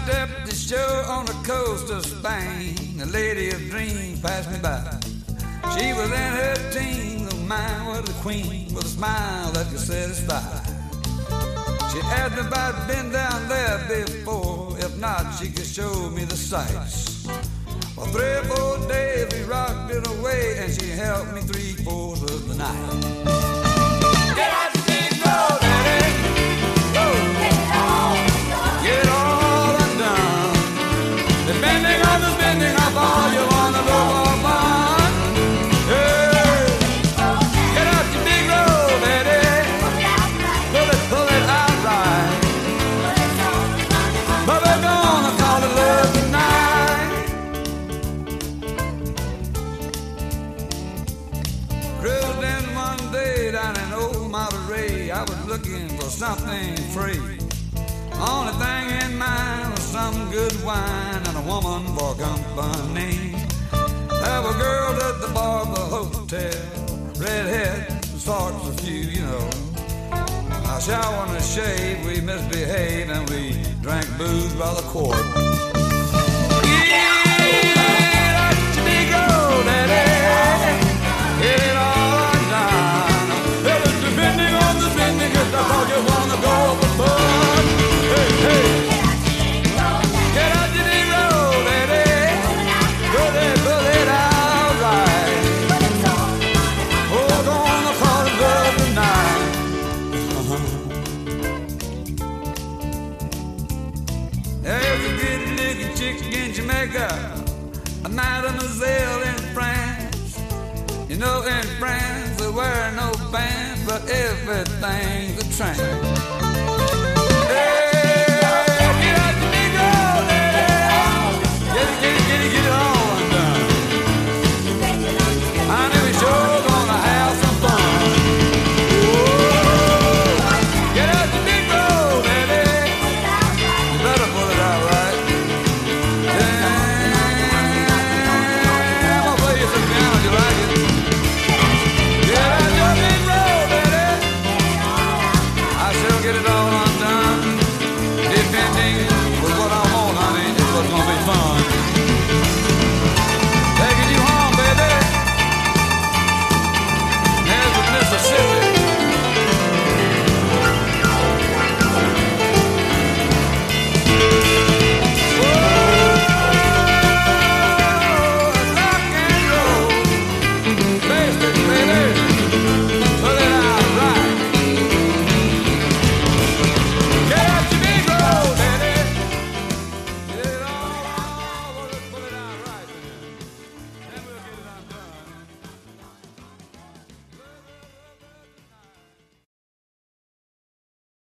stepped ashore on the coast of Spain, a lady of dreams passed me by. She was in her teens, oh mine was the queen, with a smile that could satisfy. She asked me if I'd been down there before, if not, she could show me the sights. For 3 or 4 days we rocked it away, and she helped me 3/4 of the night. Get out the big road, daddy. Go. Get it all undone. Depending on the spending of all you wanna go for fun. Hey. Get out the big road, daddy. Pull it out right. But we're gonna call it love tonight. Cruised in one day down in old Monterey. I was looking for something free. Only thing in mind was some good wine and a woman for company. There were girls at the bar of the hotel, redheads, sorts of few, you know. I shower and a shave, we misbehaved and we drank booze by the quart. Get out your big road, daddy. Get it all down. Well, it's depending on the spending, if that's all you wanna go for fun. Hey, hey. Get out your big road, daddy. Pull it out right. Oh, we're gonna call it love tonight. There's a good-looking chick in Jamaica, a mademoiselle in France. You know, in France they wear no pants, but everything's a trend.